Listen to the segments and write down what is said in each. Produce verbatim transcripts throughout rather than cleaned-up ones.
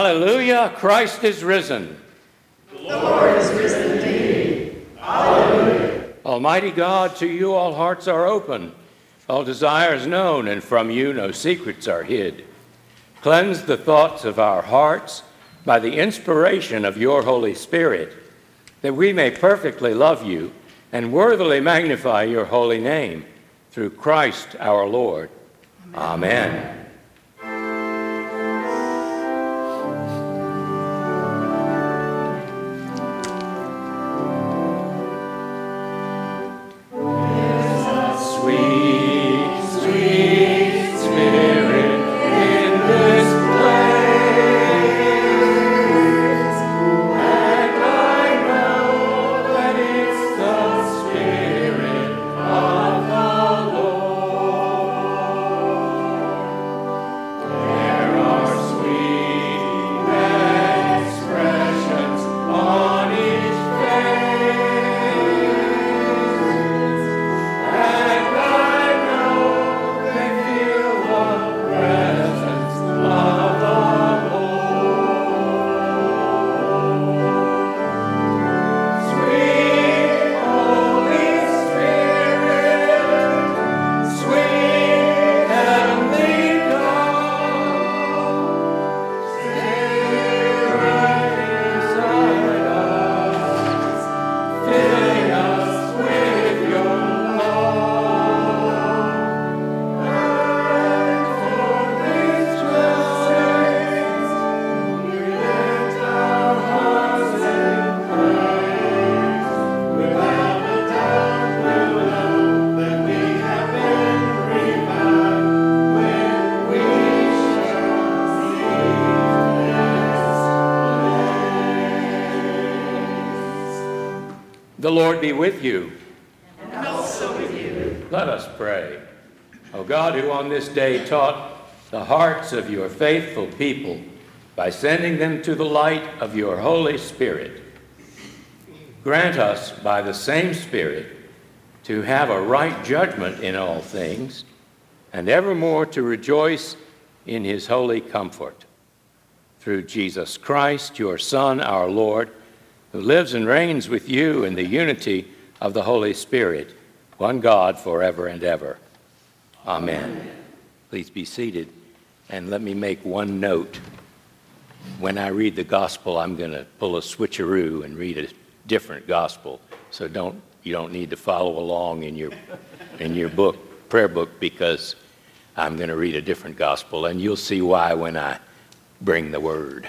Hallelujah, Christ is risen. The Lord is risen indeed. Hallelujah. Almighty God, to you all hearts are open, all desires known, and from you no secrets are hid. Cleanse the thoughts of our hearts by the inspiration of your Holy Spirit, that we may perfectly love you and worthily magnify your holy name, through Christ our Lord. Amen. Amen. The Lord be with you. And also with you. Let us pray. O God, who on this day taught the hearts of your faithful people by sending them to the light of your Holy Spirit, grant us by the same Spirit to have a right judgment in all things, and evermore to rejoice in his holy comfort. Through Jesus Christ, your Son, our Lord, who lives and reigns with you in the unity of the Holy Spirit, one God forever and ever. Amen. Amen. Please be seated, and let me make one note. When I read the gospel, I'm going to pull a switcheroo and read a different gospel. So don't you don't need to follow along in your in your book, prayer book, because I'm going to read a different gospel, and you'll see why when I bring the word.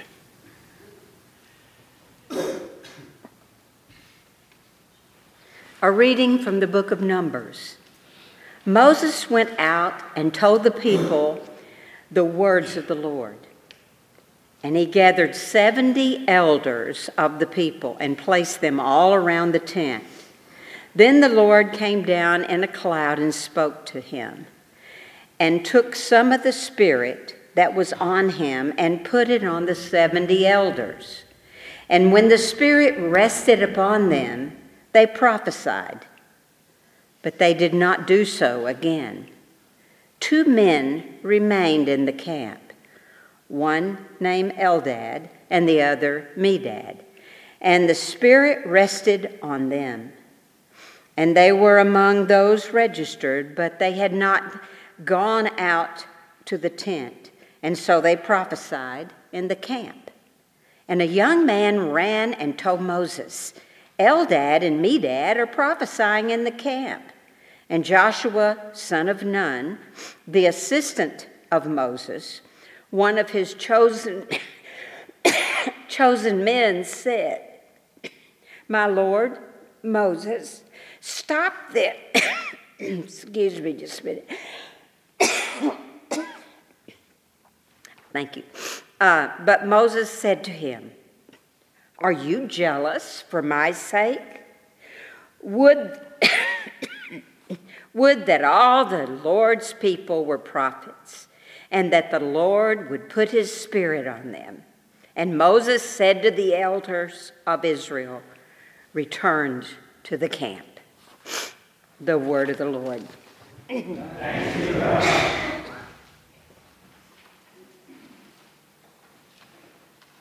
A reading from the book of Numbers. Moses went out and told the people the words of the Lord. And he gathered seventy elders of the people and placed them all around the tent. Then the Lord came down in a cloud and spoke to him, and took some of the Spirit that was on him and put it on the seventy elders. And when the Spirit rested upon them, they prophesied, but they did not do so again. Two men remained in the camp, one named Eldad and the other Medad, and the Spirit rested on them. And they were among those registered, but they had not gone out to the tent, and so they prophesied in the camp. And a young man ran and told Moses, Eldad and Medad are prophesying in the camp. And Joshua, son of Nun, the assistant of Moses, one of his chosen, chosen men, said, My Lord, Moses, stop this. Excuse me just a minute. Thank you. Uh, but Moses said to him, Are you jealous for my sake? Would, would that all the Lord's people were prophets, and that the Lord would put his Spirit on them. And Moses said to the elders of Israel, Return to the camp. The word of the Lord. Thank you, God.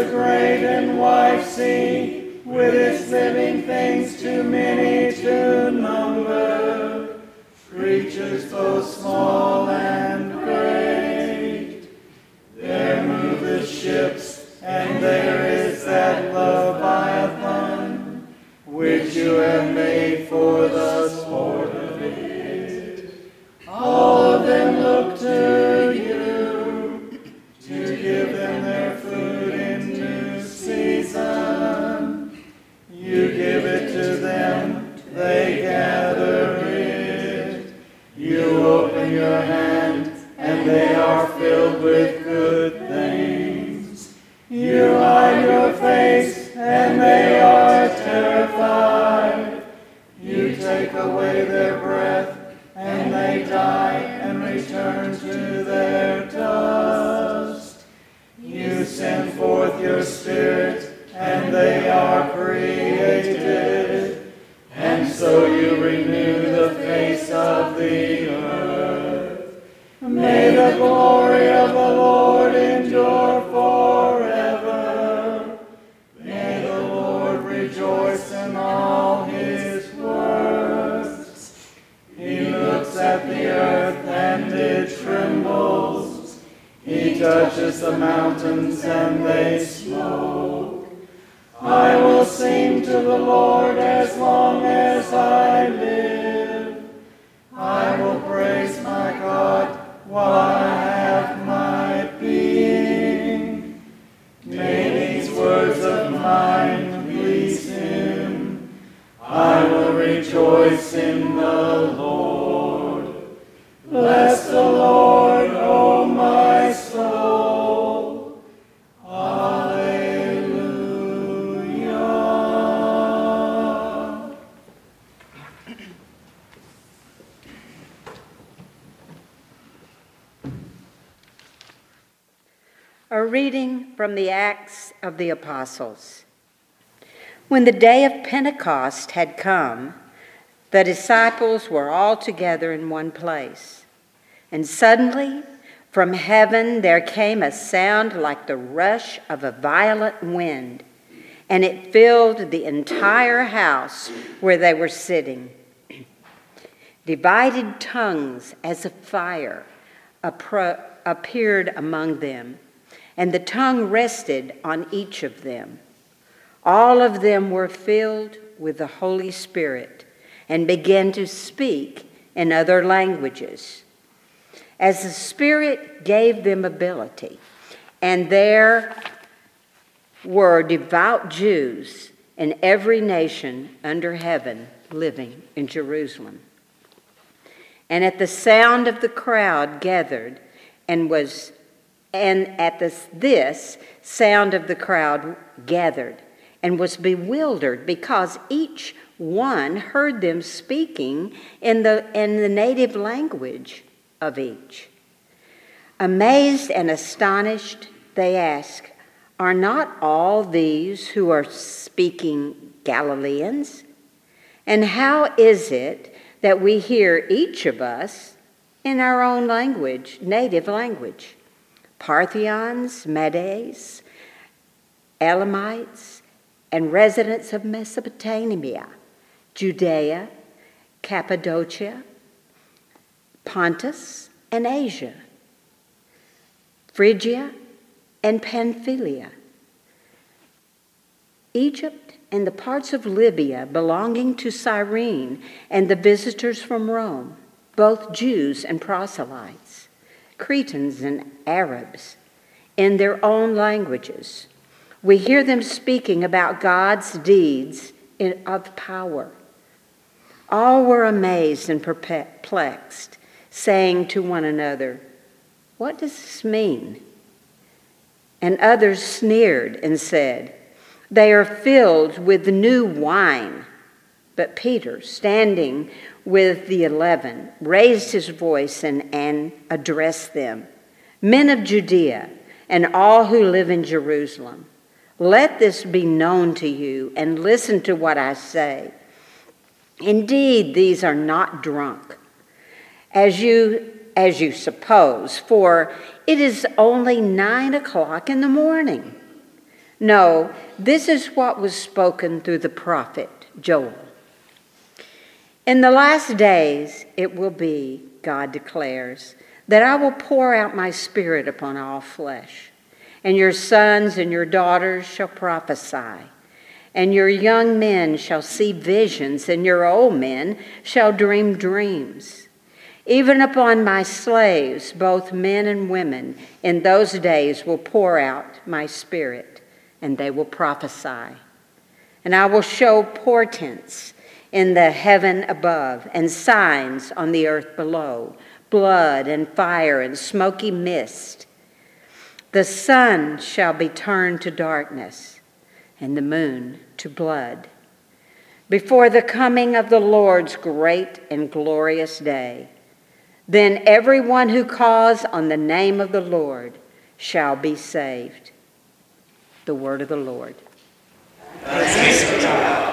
the great and wide sea, with its living things too many to number, creatures both small and great. There move the ships, and there is that Leviathan, which you have made for the sport of it. All of them look to you, to give them their food in due season. You give it to them, they gather it. You open your hand, and they are filled with good things. You hide your face, and they are terrified. You take away their breath, and they die and return to their dust. You send forth your Spirit, and they are created, and so you renew the face of the earth. May the glory of the Lord endure forever. May the Lord rejoice in all his works. He looks at the earth, and it trembles. He touches the mountains, and they smoke. I will sing to the Lord as long as I live. I will praise my God while I have my being. May these words of mine please him. I will rejoice in the Lord. Bless the Lord, O my soul. Hallelujah. A reading from the Acts of the Apostles. When the day of Pentecost had come, the disciples were all together in one place. And suddenly, from heaven there came a sound like the rush of a violent wind, and it filled the entire house where they were sitting. Divided tongues as of fire appro- appeared among them, and the tongue rested on each of them. All of them were filled with the Holy Spirit and began to speak in other languages, as the Spirit gave them ability. And there were devout Jews in every nation under heaven living in Jerusalem. And at the sound of the crowd gathered and was And at this, this sound of the crowd gathered and was bewildered, because each one heard them speaking in the, in the native language of each. Amazed and astonished, they asked, "Are not all these who are speaking Galileans? And how is it that we hear each of us in our own language, native language? Parthians, Medes, Elamites, and residents of Mesopotamia, Judea, Cappadocia, Pontus, and Asia, Phrygia, and Pamphylia, Egypt, and the parts of Libya belonging to Cyrene, and the visitors from Rome, both Jews and proselytes, Cretans and Arabs, in their own languages. We hear them speaking about God's deeds in, of power." All were amazed and perplexed, saying to one another, "What does this mean?" And others sneered and said, "They are filled with new wine." But Peter, standing with the eleven, raised his voice and, and addressed them. "Men of Judea and all who live in Jerusalem, let this be known to you, and listen to what I say. Indeed, these are not drunk, as you, as you suppose, for it is only nine o'clock in the morning. No, this is what was spoken through the prophet Joel. In the last days it will be, God declares, that I will pour out my Spirit upon all flesh, and your sons and your daughters shall prophesy, and your young men shall see visions, and your old men shall dream dreams. Even upon my slaves, both men and women, in those days will pour out my Spirit, and they will prophesy. And I will show portents in the heaven above and signs on the earth below, blood and fire and smoky mist. The sun shall be turned to darkness and the moon to blood before the coming of the Lord's great and glorious day. Then everyone who calls on the name of the Lord shall be saved. The word of the Lord. Thanks be to God.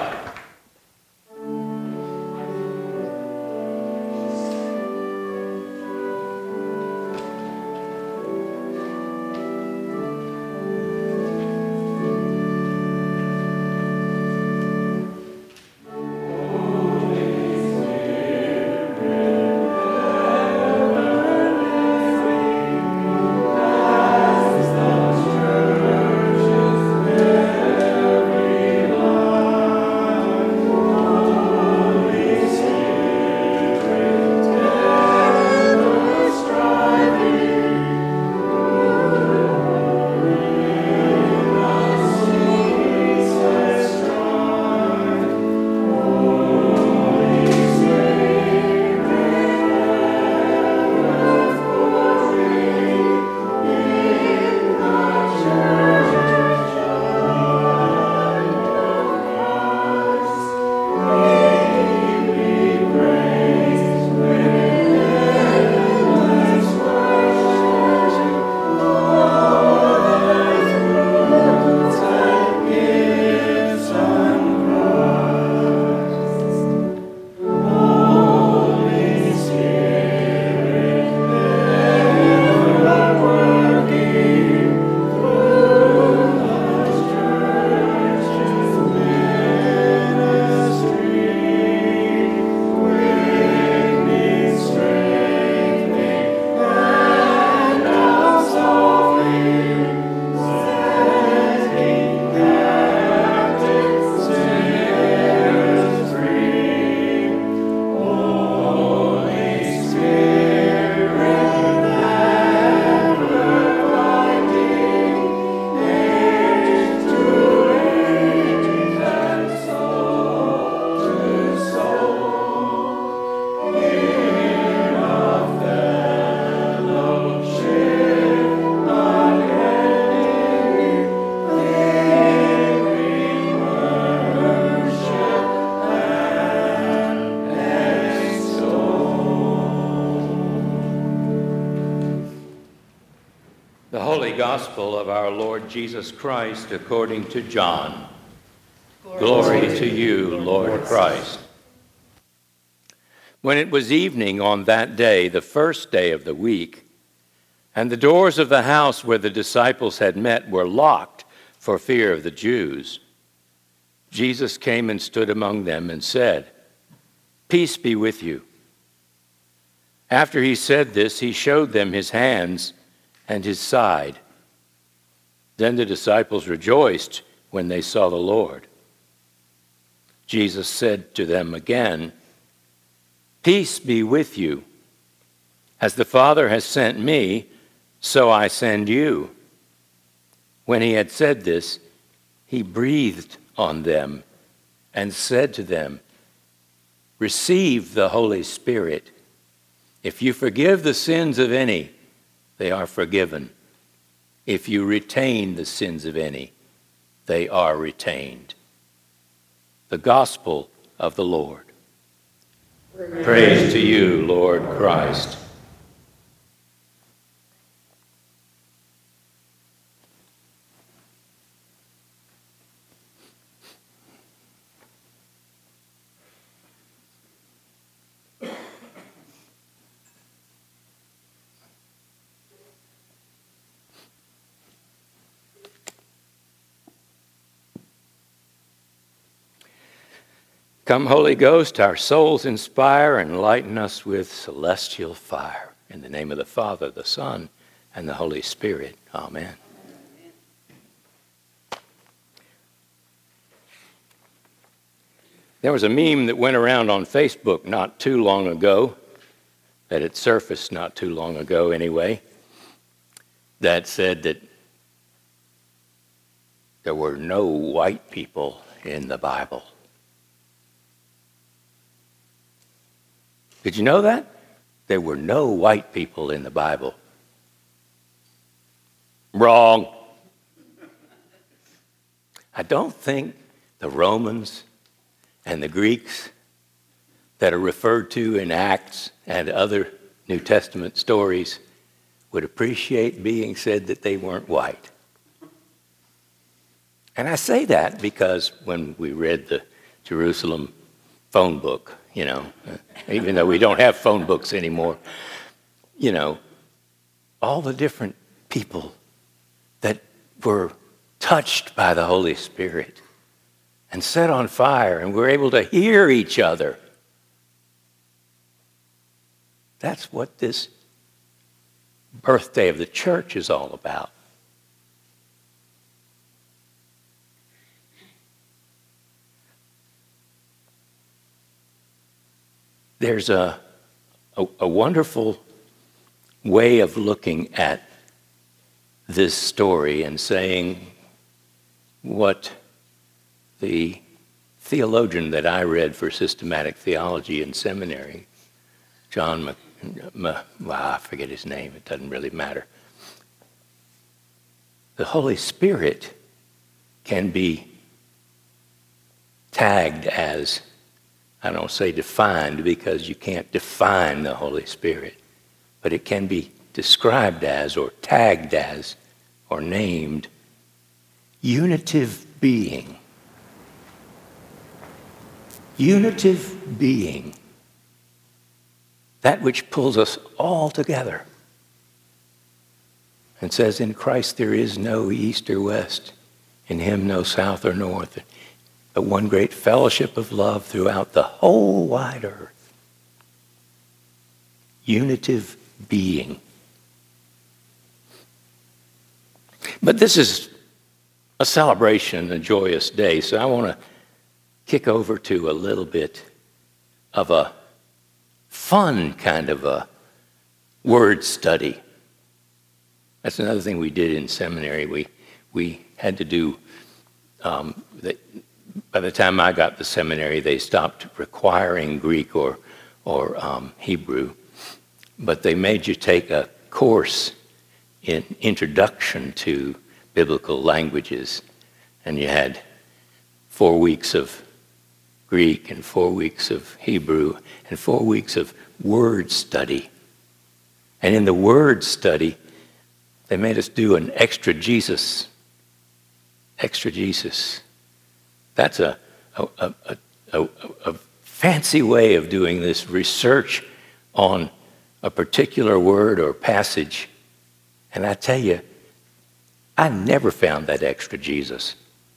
Gospel of our Lord Jesus Christ according to John. Glory, Glory to you, Lord Christ. When it was evening on that day, the first day of the week, and the doors of the house where the disciples had met were locked for fear of the Jews, Jesus came and stood among them and said, "Peace be with you." After he said this, he showed them his hands and his side. Then the disciples rejoiced when they saw the Lord. Jesus said to them again, "Peace be with you. As the Father has sent me, so I send you." When he had said this, he breathed on them and said to them, "Receive the Holy Spirit. If you forgive the sins of any, they are forgiven. If you retain the sins of any, they are retained." The Gospel of the Lord. Praise, Praise to you, Lord Christ. Come, Holy Ghost, our souls inspire and lighten us with celestial fire. In the name of the Father, the Son, and the Holy Spirit. Amen. There was a meme that went around on Facebook not too long ago, that it surfaced not too long ago anyway, that said that there were no white people in the Bible. Did you know that? There were no white people in the Bible. Wrong. I don't think the Romans and the Greeks that are referred to in Acts and other New Testament stories would appreciate being said that they weren't white. And I say that because when we read the Jerusalem phone book, you know, even though we don't have phone books anymore, you know, all the different people that were touched by the Holy Spirit and set on fire and were able to hear each other. That's what this birthday of the church is all about. There's a, a, a wonderful way of looking at this story and saying what the theologian that I read for systematic theology in seminary, John, Mc, M, well, I forget his name, it doesn't really matter. The Holy Spirit can be tagged as, I don't say defined because you can't define the Holy Spirit, but it can be described as or tagged as or named unitive being. Unitive being. That which pulls us all together and says, in Christ there is no east or west, in him no south or north, but one great fellowship of love throughout the whole wide earth. Unitive being. But this is a celebration, a joyous day, so I want to kick over to a little bit of a fun kind of a word study. That's another thing we did in seminary. We we had to do, um, the, by the time I got to seminary, they stopped requiring Greek or, or um, Hebrew, but they made you take a course in introduction to biblical languages, and you had four weeks of Greek and four weeks of Hebrew and four weeks of word study. And in the word study, they made us do an exegesis. Exegesis. That's a, a, a, a, a fancy way of doing this research on a particular word or passage. And I tell you, I never found that exegesis.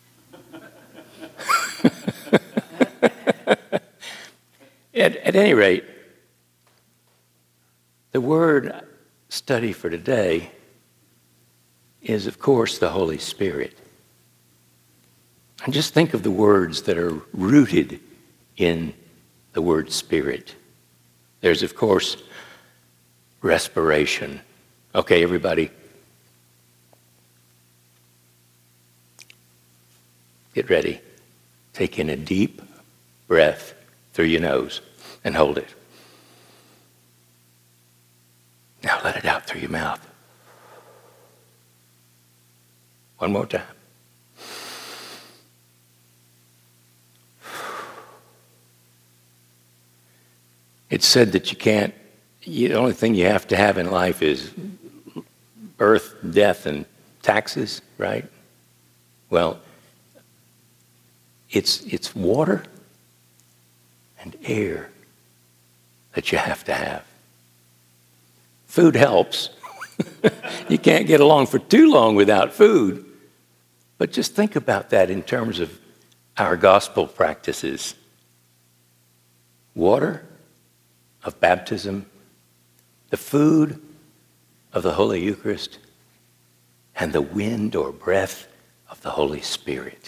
At, at any rate, the word study for today is, of course, the Holy Spirit. And just think of the words that are rooted in the word Spirit. There's, of course, respiration. Okay, everybody, get ready. Take in a deep breath through your nose and hold it. Now let it out through your mouth. One more time. It's said that you can't, the only thing you have to have in life is birth, death, and taxes, right? Well, it's it's water and air that you have to have. Food helps. You can't get along for too long without food. But just think about that in terms of our gospel practices. water of baptism, the food of the Holy Eucharist, and the wind or breath of the Holy Spirit.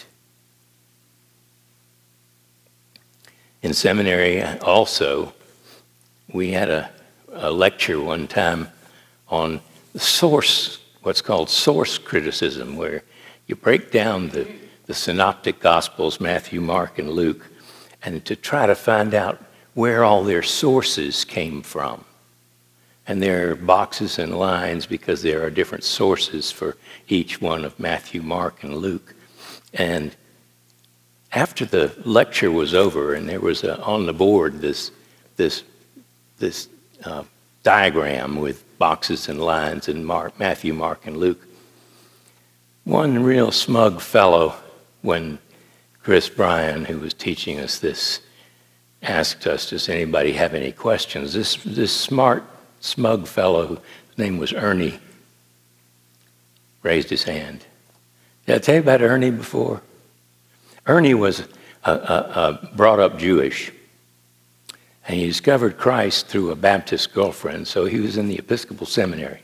In seminary also, we had a, a lecture one time on source, what's called source criticism, where you break down the, the synoptic gospels, Matthew, Mark, and Luke, and to try to find out where all their sources came from. And there are boxes and lines because there are different sources for each one of Matthew, Mark, and Luke. And after the lecture was over, and there was a, on the board this this this uh, diagram with boxes and lines in Mark, Matthew, Mark, and Luke. One real smug fellow, when Chris Bryan, who was teaching us this, asked us, does anybody have any questions? This this smart, smug fellow, whose name was Ernie, raised his hand. Did I tell you about Ernie before? Ernie was uh, uh, uh, brought up Jewish, and he discovered Christ through a Baptist girlfriend, so he was in the Episcopal seminary.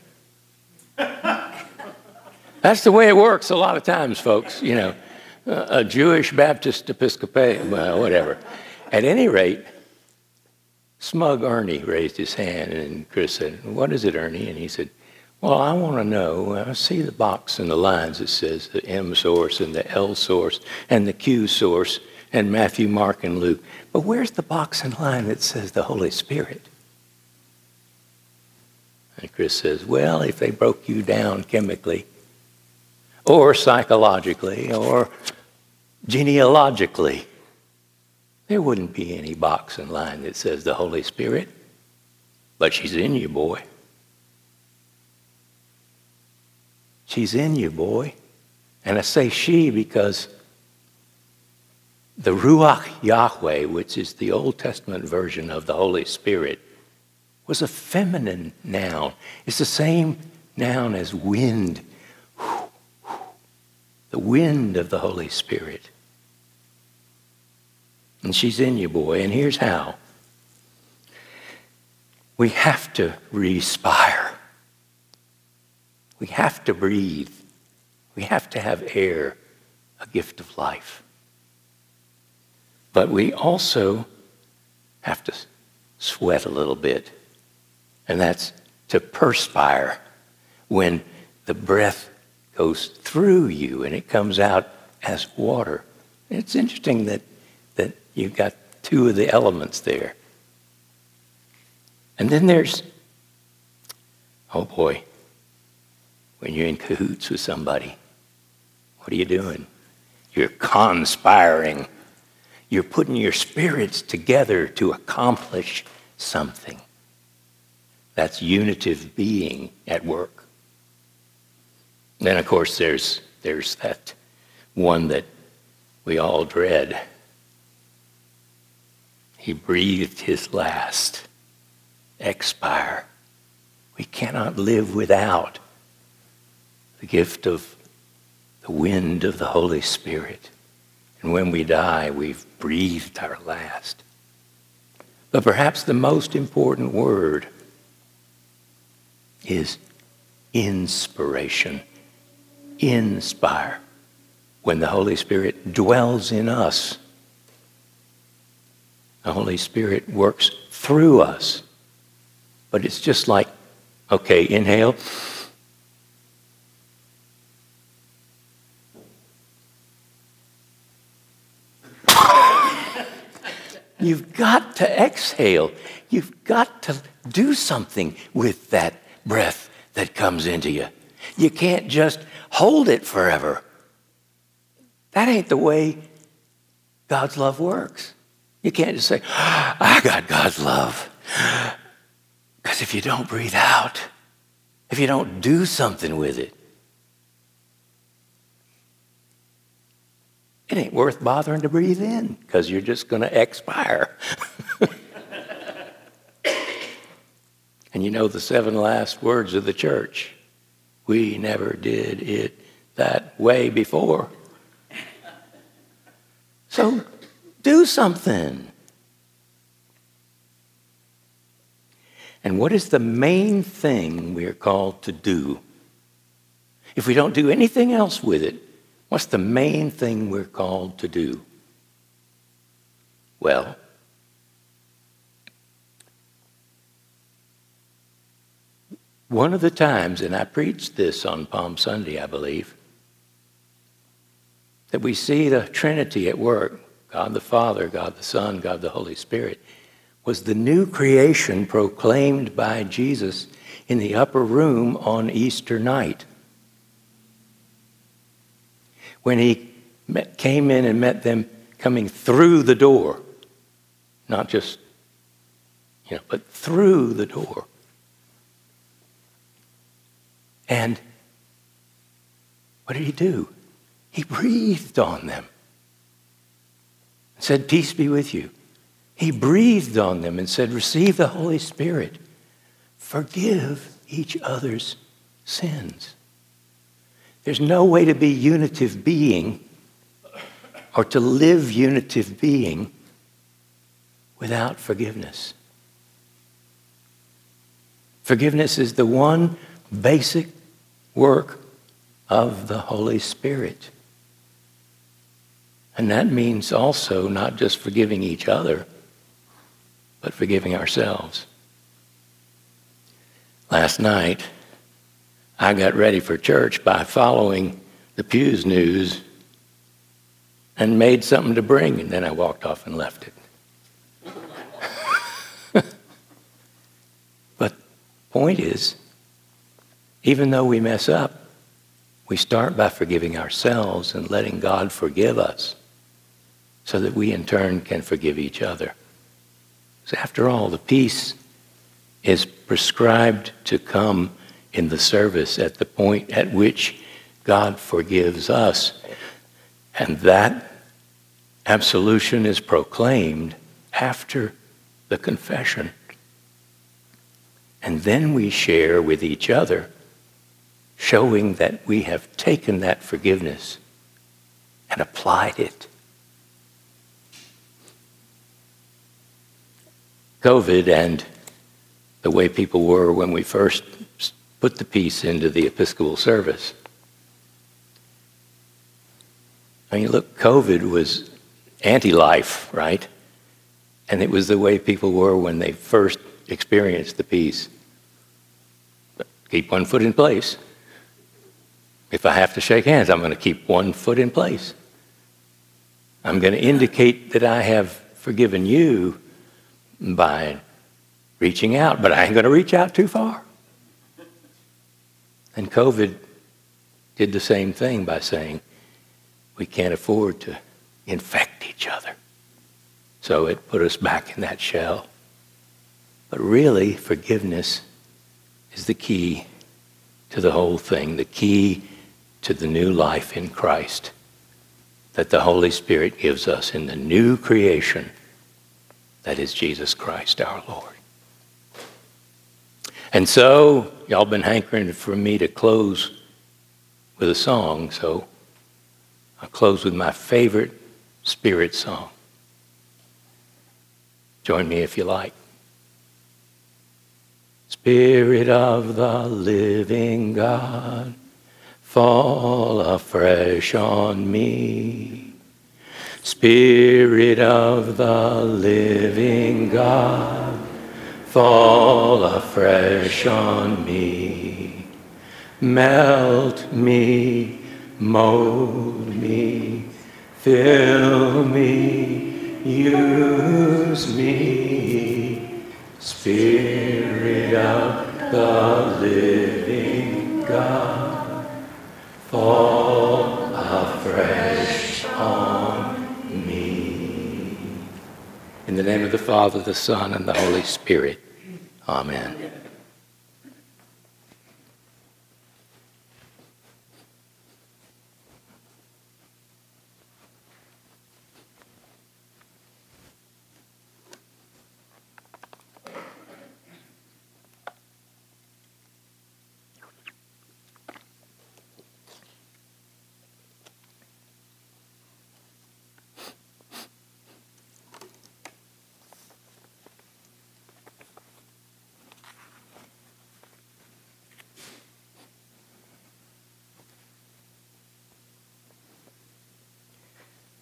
That's the way it works a lot of times, folks, you know, uh, a Jewish Baptist Episcopal, well, whatever. At any rate, smug Ernie raised his hand, and Chris said, what is it, Ernie? And he said, well, I want to know, I see the box and the lines that says the M source and the L source and the Q source and Matthew, Mark, and Luke. But where's the box and line that says the Holy Spirit? And Chris says, well, if they broke you down chemically or psychologically or genealogically, there wouldn't be any box and line that says the Holy Spirit. But she's in you, boy. She's in you, boy. And I say she because the Ruach Yahweh, which is the Old Testament version of the Holy Spirit, was a feminine noun. It's the same noun as wind. The wind of the Holy Spirit. And she's in you, boy. And here's how. We have to respire. We have to breathe. We have to have air, a gift of life. But we also have to sweat a little bit. And that's to perspire when the breath goes through you and it comes out as water. It's interesting that, that you've got two of the elements there. And then there's, oh boy, when you're in cahoots with somebody, what are you doing? You're conspiring. You're putting your spirits together to accomplish something. That's unitive being at work. Then, of course, there's, there's that one that we all dread. He breathed his last. Expire. We cannot live without the gift of the wind of the Holy Spirit. And when we die, we've breathed our last. But perhaps the most important word is inspiration. Inspire. When the Holy Spirit dwells in us, the Holy Spirit works through us. But it's just like, okay, inhale. You've got to exhale. You've got to do something with that breath that comes into you. You can't just hold it forever. That ain't the way God's love works. You can't just say, I got God's love. Because if you don't breathe out, if you don't do something with it, it ain't worth bothering to breathe in because you're just going to expire. And you know the seven last words of the church. We never did it that way before. So do something. And what is the main thing we are called to do? If we don't do anything else with it, what's the main thing we're called to do? Well, one of the times, and I preached this on Palm Sunday, I believe, that we see the Trinity at work, God the Father, God the Son, God the Holy Spirit, was the new creation proclaimed by Jesus in the upper room on Easter night. When he met, came in and met them coming through the door, not just, you know, but through the door. And what did he do? He breathed on them. Said, peace be with you. He breathed on them and said, receive the Holy Spirit. Forgive each other's sins. There's no way to be unitive being or to live unitive being without forgiveness. Forgiveness is the one basic work of the Holy Spirit. And that means also not just forgiving each other, but forgiving ourselves. Last night, I got ready for church by following the Pew's news and made something to bring, and then I walked off and left it. But point is, even though we mess up, we start by forgiving ourselves and letting God forgive us so that we in turn can forgive each other. Because after all, the peace is prescribed to come in the service at the point at which God forgives us. And that absolution is proclaimed after the confession. And then we share with each other, showing that we have taken that forgiveness and applied it. COVID and the way people were when we first put the peace into the Episcopal service. I mean, look, COVID was anti-life, right? And it was the way people were when they first experienced the peace. But keep one foot in place. If I have to shake hands, I'm going to keep one foot in place. I'm going to indicate that I have forgiven you by reaching out, but I ain't going to reach out too far. And COVID did the same thing by saying we can't afford to infect each other. So it put us back in that shell. But really, forgiveness is the key to the whole thing, the key to the new life in Christ that the Holy Spirit gives us in the new creation that is Jesus Christ our Lord. And so, y'all been hankering for me to close with a song, so I'll close with my favorite Spirit song. Join me if you like. Spirit of the living God, fall afresh on me. Spirit of the living God, fall afresh on me. Melt me, mold me, fill me, use me. Spirit of the living God, fall afresh on me. In the name of the Father, the Son, and the Holy Spirit. Amen.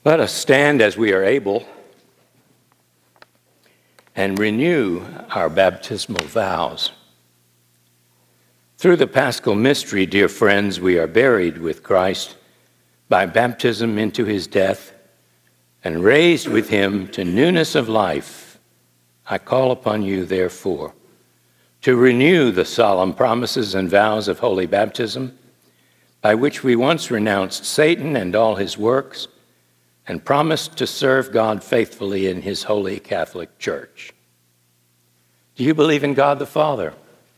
Let us stand as we are able and renew our baptismal vows. Through the Paschal mystery, dear friends, we are buried with Christ by baptism into his death and raised with him to newness of life. I call upon you, therefore, to renew the solemn promises and vows of holy baptism, by which we once renounced Satan and all his works and promised to serve God faithfully in his holy Catholic Church. Do you believe in God the Father?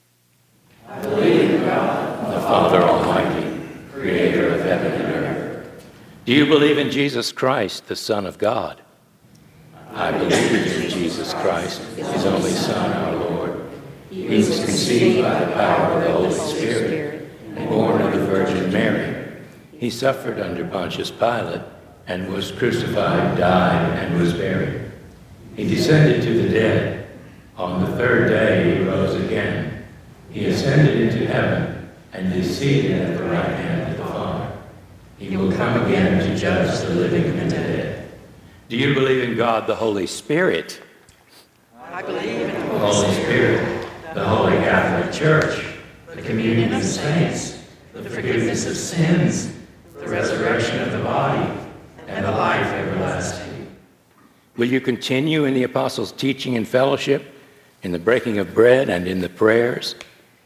I believe in God, the Father Almighty, creator of heaven and earth. Do you believe in Jesus Christ, the Son of God? I believe in Jesus Christ, his only Son, our Lord. He was conceived by the power of the Holy Spirit and born of the Virgin Mary. He suffered under Pontius Pilate and was crucified, died, and was buried. He descended to the dead. On the third day he rose again. He ascended into heaven and is seated at the right hand of the Father. He will come again to judge the living and the dead. Do you believe in God the Holy Spirit? I believe in The Holy Spirit, the Holy Catholic Church, the communion of saints, the forgiveness of sins, the resurrection of the body, and the life everlasting. Will you continue in the apostles' teaching and fellowship, in the breaking of bread and in the prayers?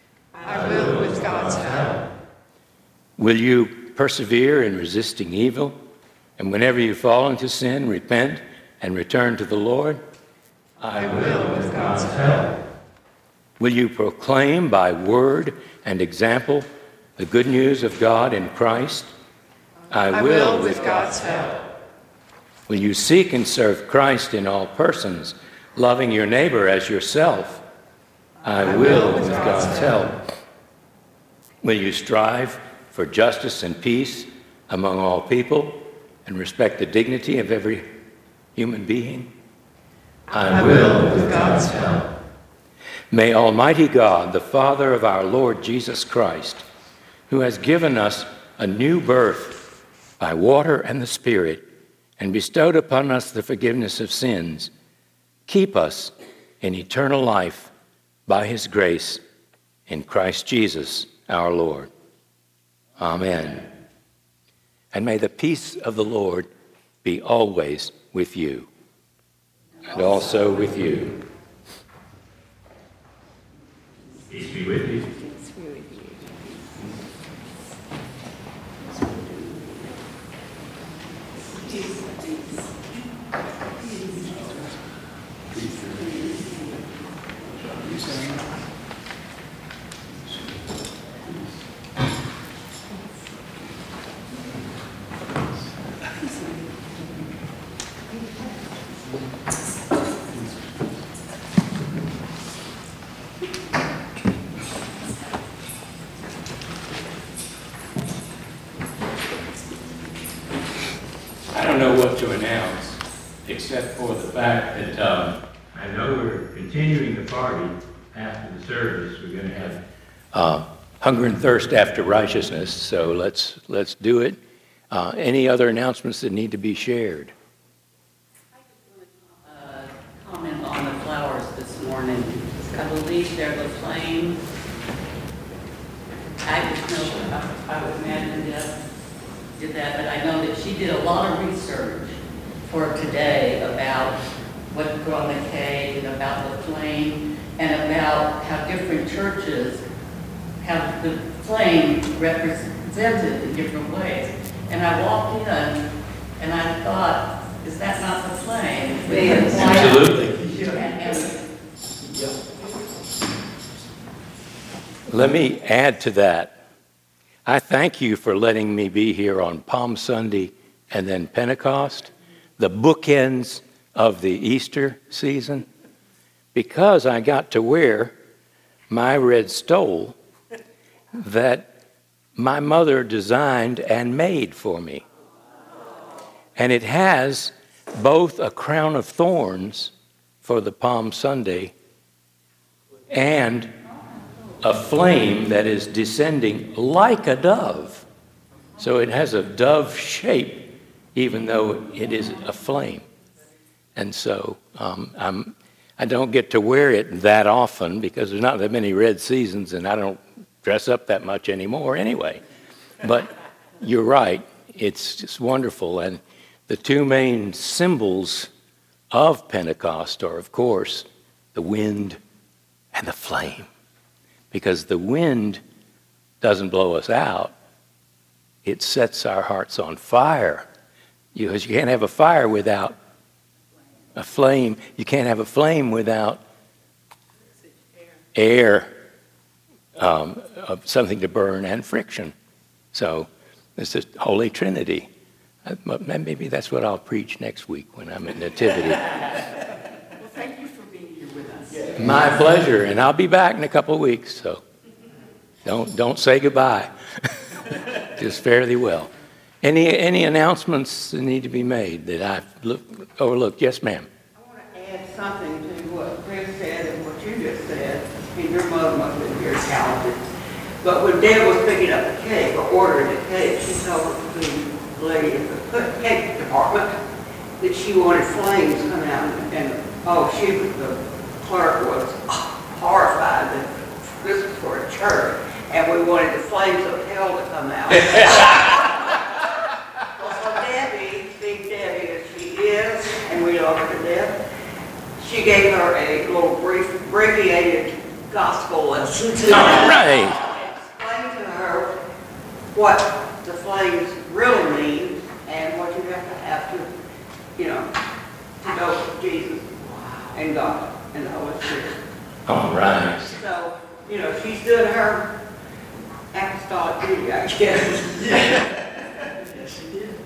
I will with God's help. Will you persevere in resisting evil, and whenever you fall into sin, repent and return to the Lord? I will with God's help. Will you proclaim by word and example the good news of God in Christ? I will with God's help. Will you seek and serve Christ in all persons, loving your neighbor as yourself? I will with God's help. Will you strive for justice and peace among all people and respect the dignity of every human being? I will with God's help. May Almighty God, the Father of our Lord Jesus Christ, who has given us a new birth by water and the Spirit and bestowed upon us the forgiveness of sins, keep us in eternal life by his grace in Christ Jesus our Lord. Amen. And may the peace of the Lord be always with you, and also with you. Peace be with you. I don't know what to announce, except for the fact that um, I know we're continuing the party after the service. We're going to have uh, hunger and thirst after righteousness, so let's let's do it. Uh, any other announcements that need to be shared? I just want to uh, comment on the flowers this morning. I believe they're the flame. I just know, I, I would imagine Deb did that, but I know that she did a lot of research for today about what to put on the cake and about the flame and about how different churches have the flame represented in different ways. And I walked in and I thought, is that not the flame? Yes. Absolutely. And- and- Let me add to that. I thank you for letting me be here on Palm Sunday and then Pentecost, the bookends of the Easter season, because I got to wear my red stole that my mother designed and made for me. And it has both a crown of thorns for the Palm Sunday and a flame that is descending like a dove. So it has a dove shape even though it is a flame. And so um, I'm, I don't get to wear it that often because there's not that many red seasons, and I don't dress up that much anymore anyway. But you're right, it's just wonderful. And the two main symbols of Pentecost are, of course, the wind and the flame. Because the wind doesn't blow us out, it sets our hearts on fire. You, you can't have a fire without a flame. You can't have a flame without air, um, of something to burn, and friction. So it's the Holy Trinity. Maybe that's what I'll preach next week when I'm at Nativity. Well, thank you for being here with us. My pleasure, and I'll be back in a couple of weeks, so don't don't say goodbye. Just fare thee well. Any any announcements that need to be made that I've look, overlooked? Yes, ma'am. I want to add something to what Chris said and what you just said. And your mother must have been very talented. But when Deb was picking up the cake or ordering the cake, she told the lady at the cake department that she wanted flames coming out. And, and oh, she was, the clerk was horrified that this was for a church. And we wanted the flames of hell to come out. Well, so Debbie, big Debbie as she is, and we love her to death, she gave her a little brief, abbreviated gospel lesson to All right. explain to her what the flames really mean and what you have to have to, you know, to know Jesus and God and the Holy Spirit. All right. So, you know, she's doing her apostolic duty, I guess. Yes, she did.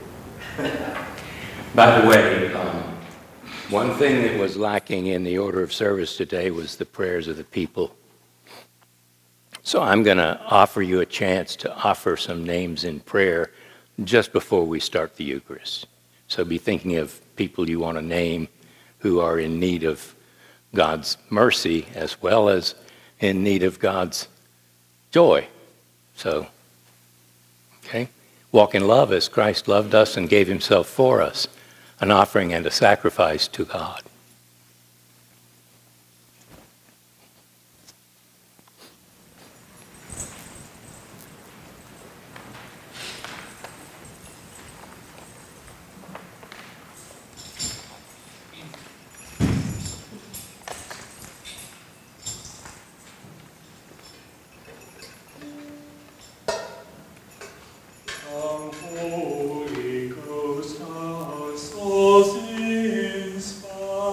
By the way, um, one thing that was lacking in the order of service today was the prayers of the people. So I'm going to offer you a chance to offer some names in prayer just before we start the Eucharist. So be thinking of people you want to name who are in need of God's mercy as well as in need of God's joy. So, okay. Walk in love as Christ loved us and gave himself for us, an offering and a sacrifice to God. Come, Holy Ghost, us souls inspire.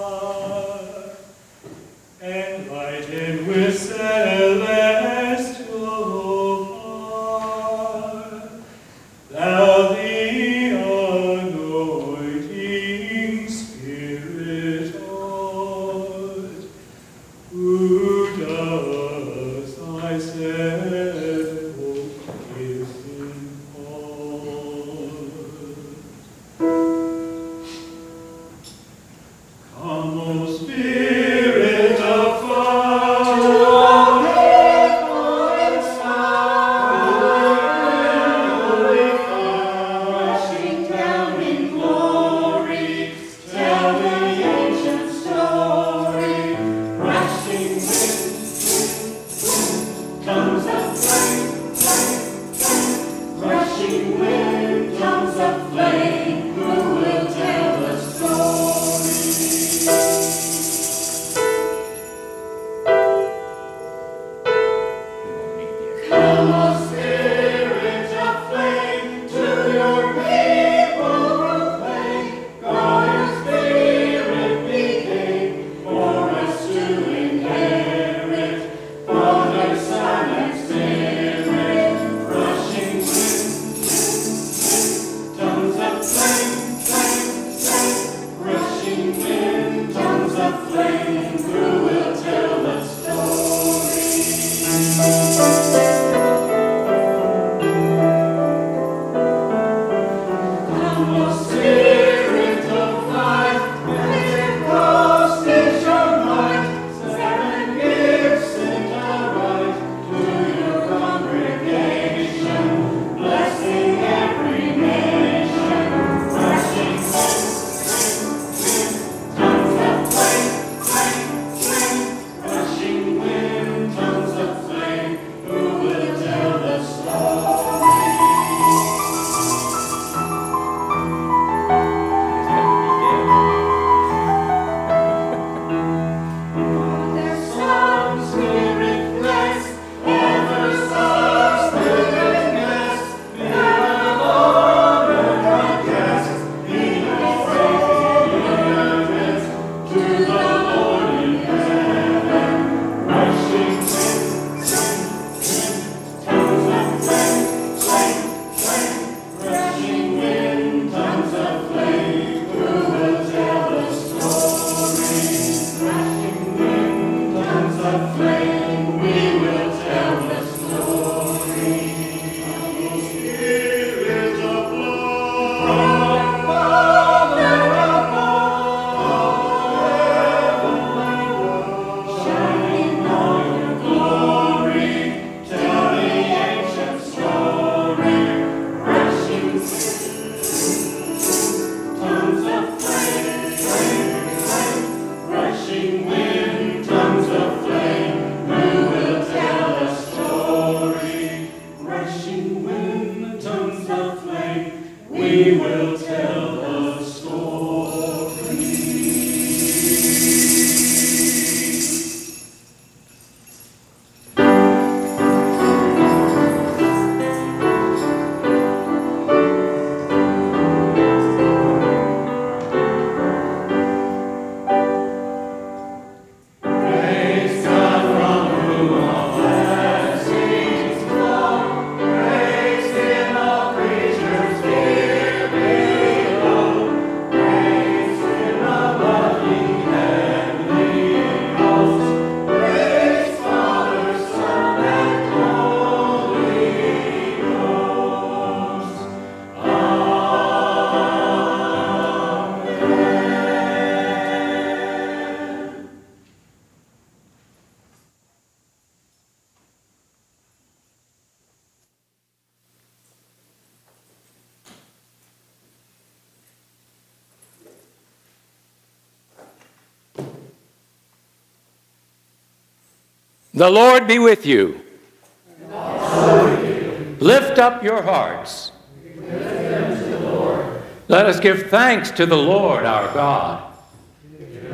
The Lord be with you. And also with you. Lift up your hearts. We lift them to the Lord. Let us give thanks to the Lord our God. It is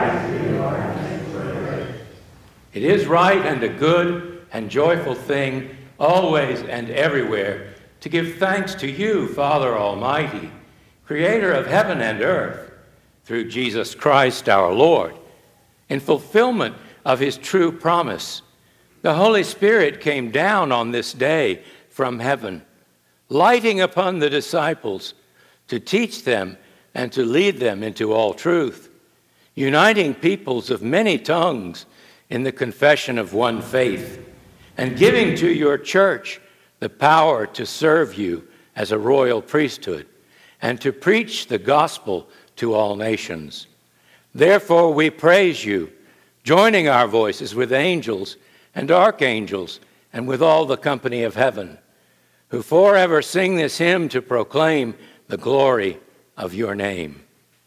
right, it is right and a good and joyful thing, always and everywhere, to give thanks to you, Father Almighty, Creator of heaven and earth, through Jesus Christ our Lord. In fulfillment of his true promise, the Holy Spirit came down on this day from heaven, lighting upon the disciples to teach them and to lead them into all truth, uniting peoples of many tongues in the confession of one faith, and giving to your church the power to serve you as a royal priesthood and to preach the gospel to all nations. Therefore we praise you, joining our voices with angels and archangels and with all the company of heaven, who forever sing this hymn to proclaim the glory of your name.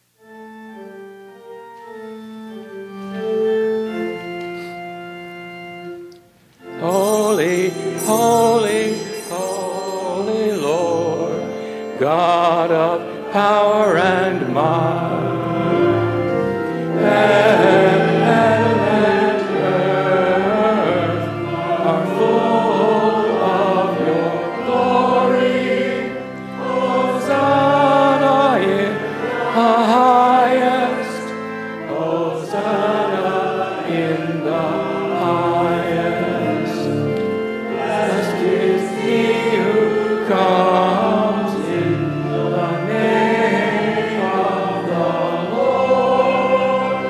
Holy, holy, holy Lord, God of power and might, heaven and earth are full of your glory. Hosanna in the highest, Hosanna in the highest. Blessed is he who comes in the name of the Lord.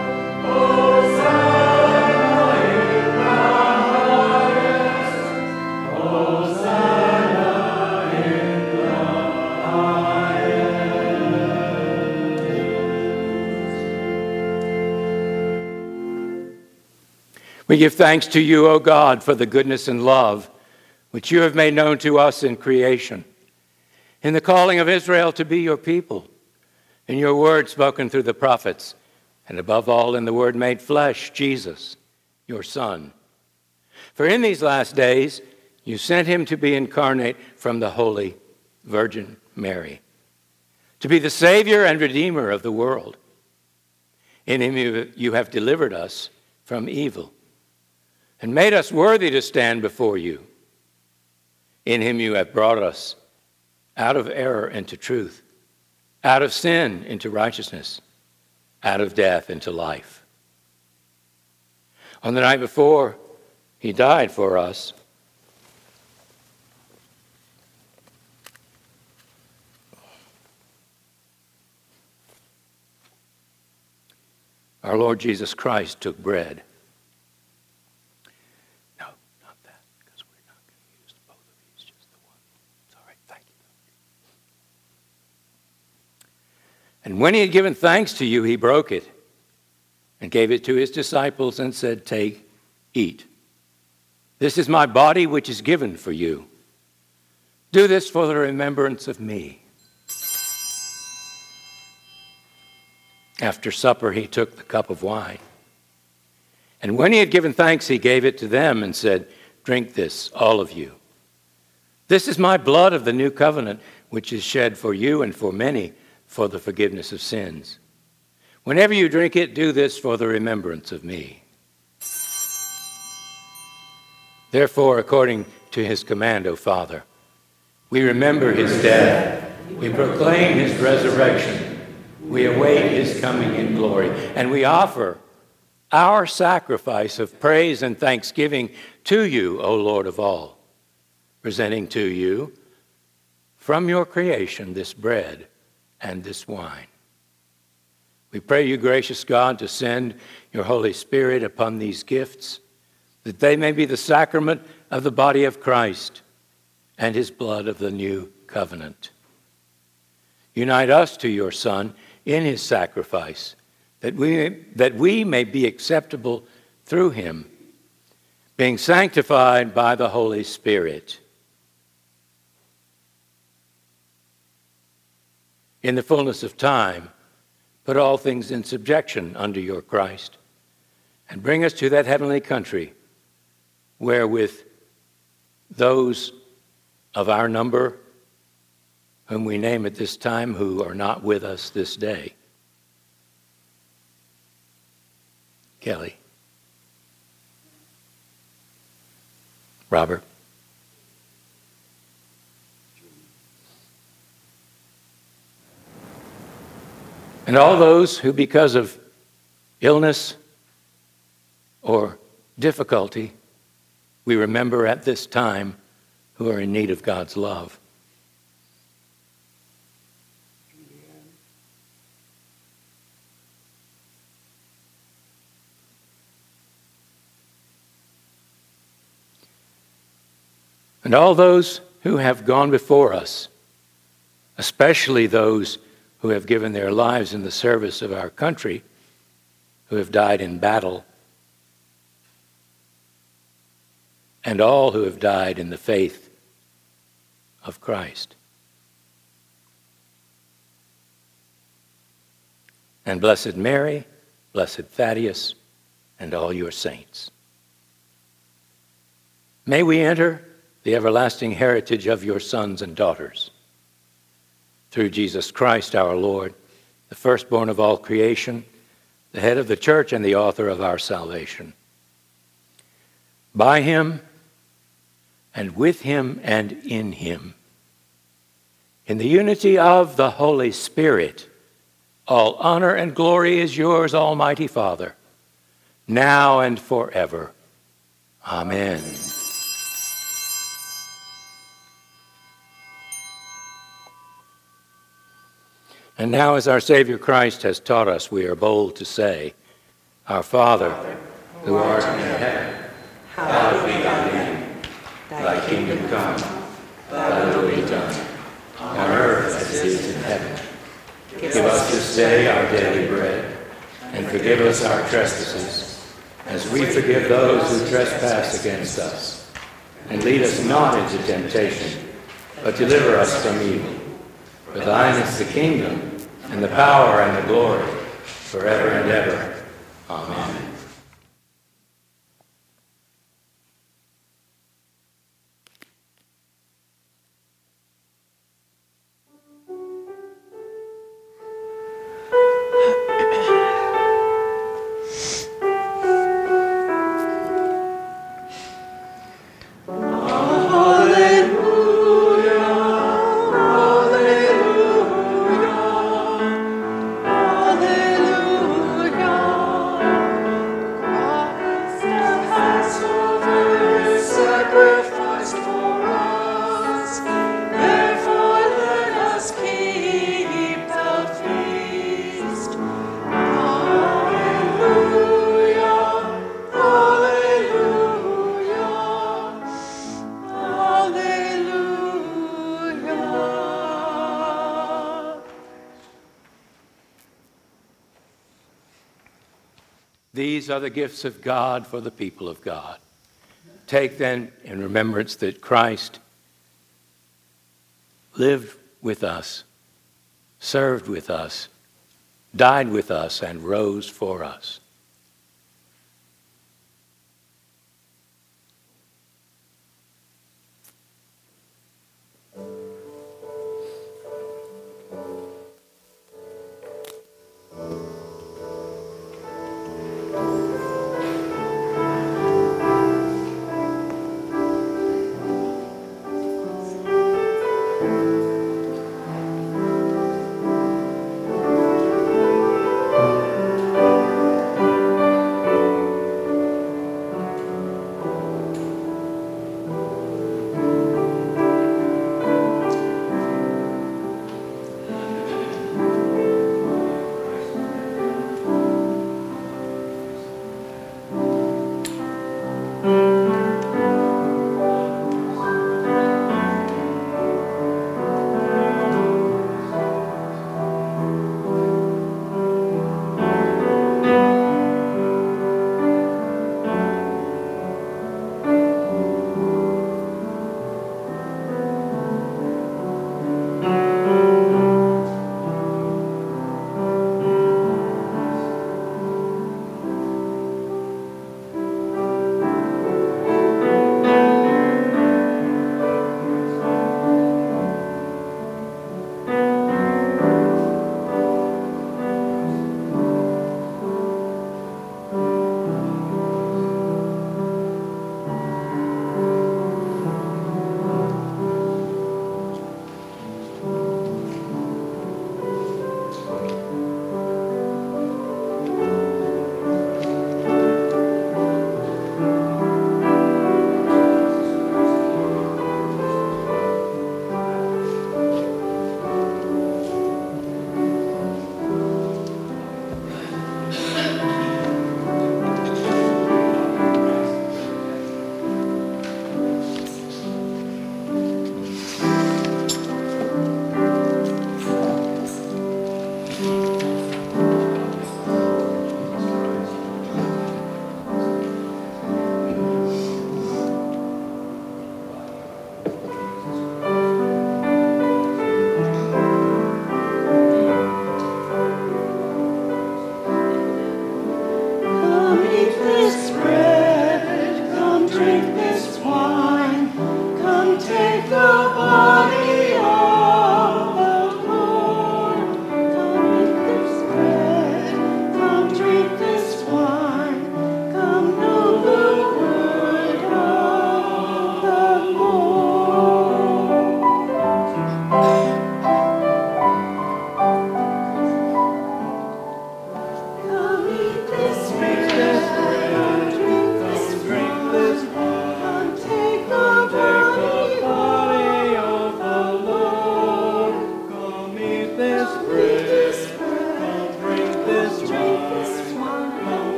Hosanna in the highest. Hosanna in the highest. We give thanks to you, O God, for the goodness and love which you have made known to us in creation, in the calling of Israel to be your people, in your word spoken through the prophets, and above all in the word made flesh, Jesus, your Son. For in these last days you sent him to be incarnate from the Holy Virgin Mary, to be the Savior and Redeemer of the world. In him you, you have delivered us from evil and made us worthy to stand before you. In him you have brought us out of error into truth, out of sin into righteousness, out of death into life. On the night before he died for us, our Lord Jesus Christ took bread. No, not that, because we're not going to use both of these, just the one. It's all right, thank you. And when he had given thanks to you, he broke it and gave it to his disciples and said, "Take, eat. This is my body which is given for you. Do this for the remembrance of me." After supper, he took the cup of wine. And when he had given thanks, he gave it to them and said, "Drink this, all of you. This is my blood of the new covenant, which is shed for you and for many for the forgiveness of sins. Whenever you drink it, do this for the remembrance of me." Therefore, according to his command, O Father, we remember his death. We proclaim his resurrection. We await his coming in glory. And we offer our sacrifice of praise and thanksgiving to you, O Lord of all, presenting to you from your creation this bread and this wine. We pray you, gracious God, to send your Holy Spirit upon these gifts, that they may be the sacrament of the body of Christ and his blood of the new covenant. Unite us to your Son in his sacrifice, that we, that we may be acceptable through him, being sanctified by the Holy Spirit. In the fullness of time, put all things in subjection under your Christ, and bring us to that heavenly country wherewith those of our number whom we name at this time who are not with us this day. Kelly. Robert. And all those who, because of illness or difficulty, we remember at this time who are in need of God's love. And all those who have gone before us, especially those who have given their lives in the service of our country, who have died in battle, and all who have died in the faith of Christ. And Blessed Mary, Blessed Thaddeus, and all your saints. May we enter the everlasting heritage of your sons and daughters. Through Jesus Christ our Lord, the firstborn of all creation, the head of the church and the author of our salvation. By him, and with him, and in him, in the unity of the Holy Spirit, all honor and glory is yours, Almighty Father, now and forever. Amen. And now, as our Savior Christ has taught us, we are bold to say, Our Father, who art in heaven, hallowed be thy name. Thy kingdom come, thy will be done, on earth as it is in heaven. Give us this day our daily bread, and forgive us our trespasses, as we forgive those who trespass against us. And lead us not into temptation, but deliver us from evil. For thine is the kingdom, and the power, and the glory, forever and ever. Amen. These are the gifts of God for the people of God. Take then in remembrance that Christ lived with us, served with us, died with us, and rose for us.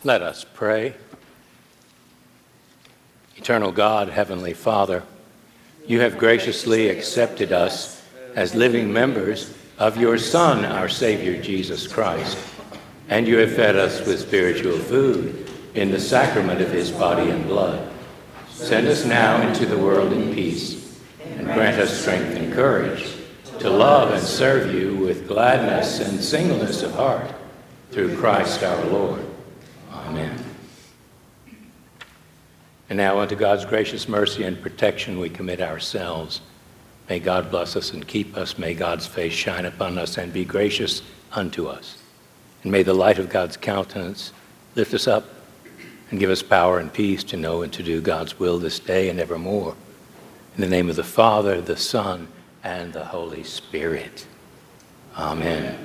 Let us pray. Eternal God, Heavenly Father, you have graciously accepted us as living members of your Son, our Savior, Jesus Christ, and you have fed us with spiritual food in the sacrament of his body and blood. Send us now into the world in peace, and grant us strength and courage to love and serve you with gladness and singleness of heart, through Christ our Lord. Amen. And now unto God's gracious mercy and protection we commit ourselves. May God bless us and keep us. May God's face shine upon us and be gracious unto us. And may the light of God's countenance lift us up and give us power and peace to know and to do God's will this day and evermore. In the name of the Father, the Son, and the Holy Spirit. Amen.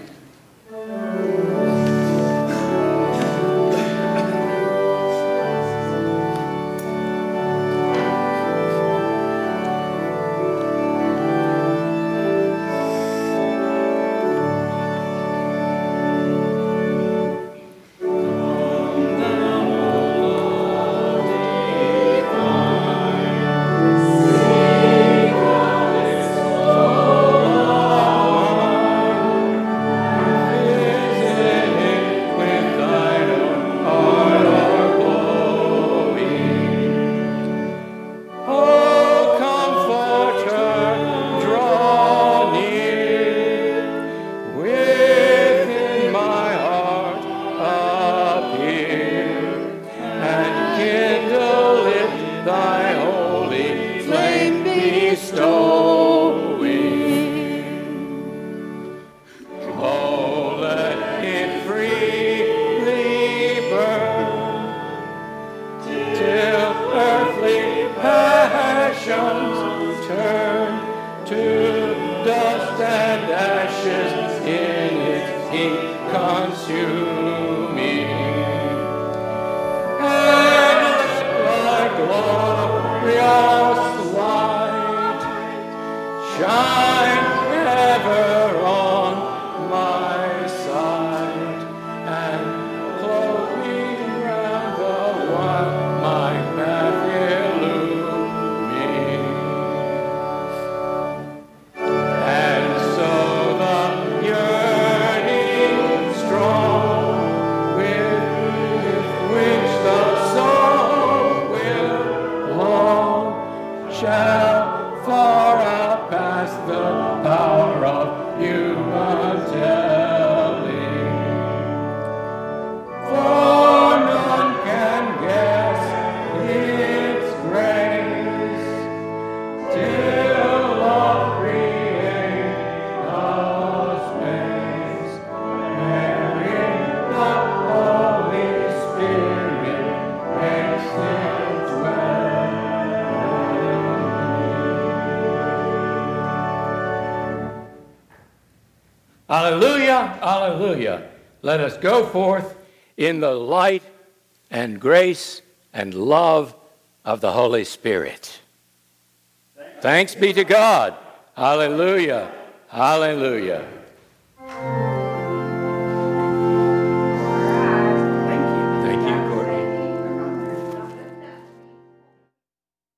Hallelujah, hallelujah. Let us go forth in the light and grace and love of the Holy Spirit. Thanks be to God. Hallelujah, hallelujah.